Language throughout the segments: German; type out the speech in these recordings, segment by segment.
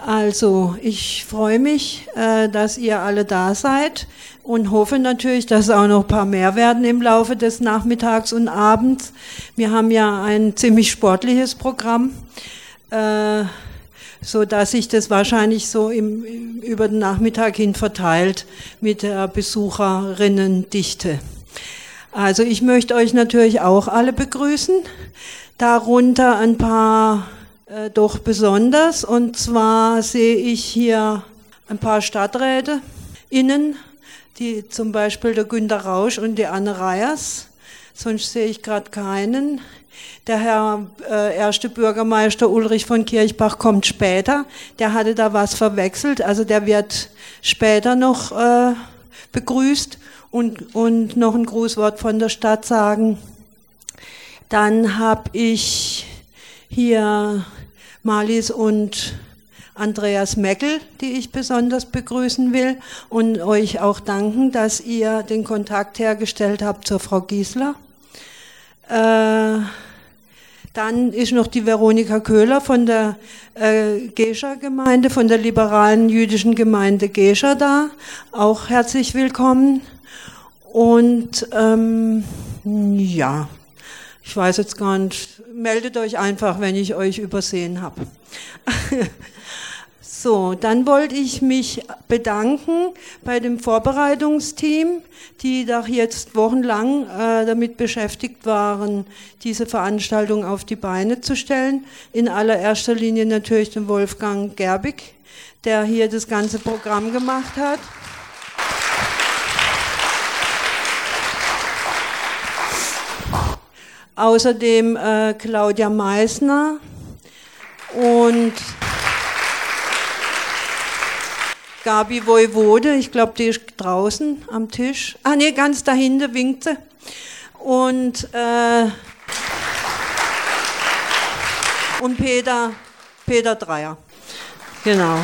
Also, ich freue mich, dass ihr alle da seid und hoffe natürlich, dass auch noch ein paar mehr werden im Laufe des Nachmittags und Abends. Wir haben ja ein ziemlich sportliches Programm, so dass sich das wahrscheinlich so über den Nachmittag hin verteilt mit der Besucherinnendichte. Also, ich möchte euch natürlich auch alle begrüßen, darunter ein paar doch besonders, und zwar sehe ich hier ein paar Stadträte innen, die zum Beispiel der Günter Rausch und die Anne Reyers, sonst sehe ich gerade keinen. Der Herr erste Bürgermeister Ulrich von Kirchbach kommt später, der hatte da was verwechselt, also der wird später noch begrüßt und noch ein Grußwort von der Stadt sagen. Dann habe ich hier Marlies und Andreas Meckel, die ich besonders begrüßen will und euch auch danken, dass ihr den Kontakt hergestellt habt zur Frau Giesler. Dann ist noch die Veronika Köhler von der Gescher-Gemeinde, von der liberalen jüdischen Gemeinde Gescher da. Auch herzlich willkommen. Und ja, ich weiß jetzt gar nicht, meldet euch einfach, wenn ich euch übersehen habe. So, dann wollte ich mich bedanken bei dem Vorbereitungsteam, die doch jetzt wochenlang damit beschäftigt waren, diese Veranstaltung auf die Beine zu stellen. In allererster Linie natürlich den Wolfgang Gerbig, der hier das ganze Programm gemacht hat. Außerdem Claudia Meissner und Gabi Woiwode, ich glaube, die ist draußen am Tisch. Ah nee, ganz dahinter winkt sie. Und Peter Dreier. Genau.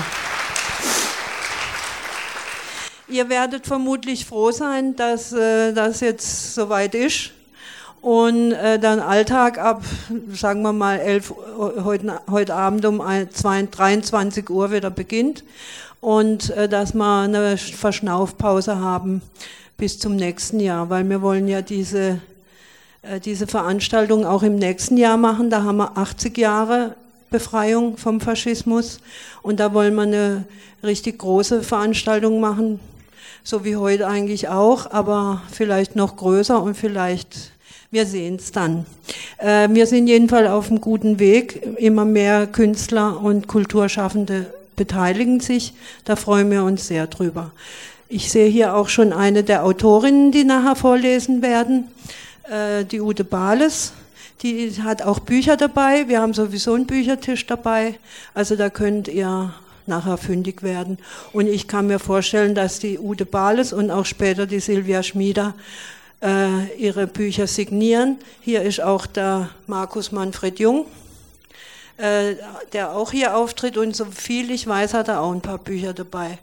Ihr werdet vermutlich froh sein, dass das jetzt soweit ist. Und dann Alltag ab, sagen wir mal, 11 heute Abend um 23 Uhr wieder beginnt. Und dass wir eine Verschnaufpause haben bis zum nächsten Jahr, weil wir wollen ja diese Veranstaltung auch im nächsten Jahr machen. Da haben wir 80 Jahre Befreiung vom Faschismus und da wollen wir eine richtig große Veranstaltung machen, so wie heute eigentlich auch, aber vielleicht noch größer und vielleicht... Wir sehen es dann. Wir sind jedenfalls auf einem guten Weg. Immer mehr Künstler und Kulturschaffende beteiligen sich. Da freuen wir uns sehr drüber. Ich sehe hier auch schon eine der Autorinnen, die nachher vorlesen werden, die Ute Bales. Die hat auch Bücher dabei. Wir haben sowieso einen Büchertisch dabei. Also da könnt ihr nachher fündig werden. Und ich kann mir vorstellen, dass die Ute Bales und auch später die Silvia Schmieder ihre Bücher signieren. Hier ist auch der Markus Manfred Jung, der auch hier auftritt und so viel ich weiß, hat er auch ein paar Bücher dabei.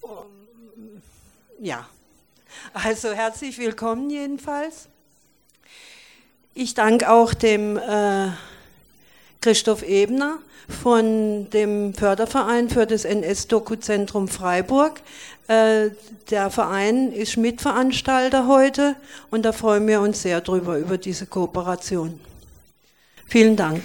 Ja, also herzlich willkommen jedenfalls. Ich danke auch dem Christoph Ebner von dem Förderverein für das NS-Doku-Zentrum Freiburg. Der Verein ist Mitveranstalter heute und da freuen wir uns sehr drüber, über diese Kooperation. Vielen Dank.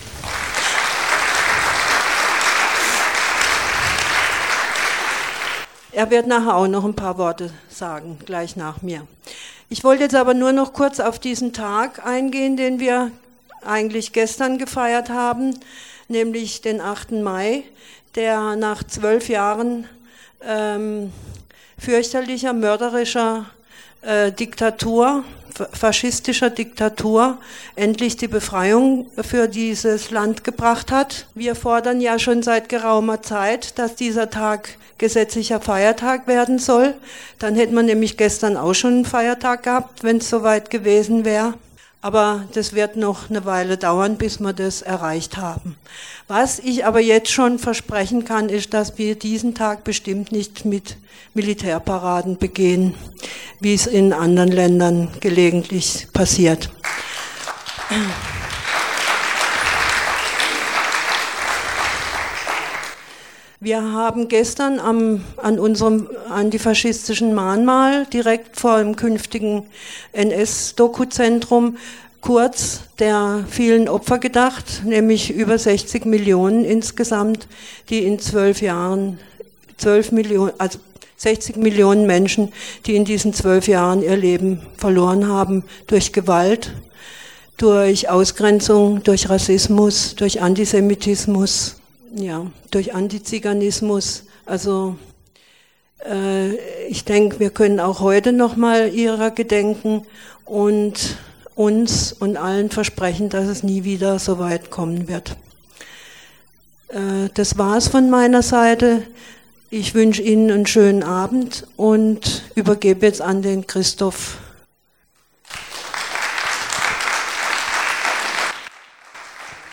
Er wird nachher auch noch ein paar Worte sagen, gleich nach mir. Ich wollte jetzt aber nur noch kurz auf diesen Tag eingehen, den wir eigentlich gestern gefeiert haben, nämlich den 8. Mai, der nach 12 Jahren fürchterlicher, mörderischer Diktatur, faschistischer Diktatur, endlich die Befreiung für dieses Land gebracht hat. Wir fordern ja schon seit geraumer Zeit, dass dieser Tag gesetzlicher Feiertag werden soll. Dann hätte man nämlich gestern auch schon einen Feiertag gehabt, wenn es soweit gewesen wäre. Aber das wird noch eine Weile dauern, bis wir das erreicht haben. Was ich aber jetzt schon versprechen kann, ist, dass wir diesen Tag bestimmt nicht mit Militärparaden begehen, wie es in anderen Ländern gelegentlich passiert. Wir haben gestern an unserem antifaschistischen Mahnmal direkt vor dem künftigen NS-Dokuzentrum kurz der vielen Opfer gedacht, nämlich über 60 Millionen insgesamt, die in 12 Jahren, 12 Millionen, also 60 Millionen Menschen, die in diesen 12 Jahren ihr Leben verloren haben durch Gewalt, durch Ausgrenzung, durch Rassismus, durch Antisemitismus, ja, durch Antiziganismus. Also ich denke, wir können auch heute noch mal ihrer gedenken und uns und allen versprechen, dass es nie wieder so weit kommen wird. Das war's von meiner Seite. Ich wünsche Ihnen einen schönen Abend und übergebe jetzt an den Christoph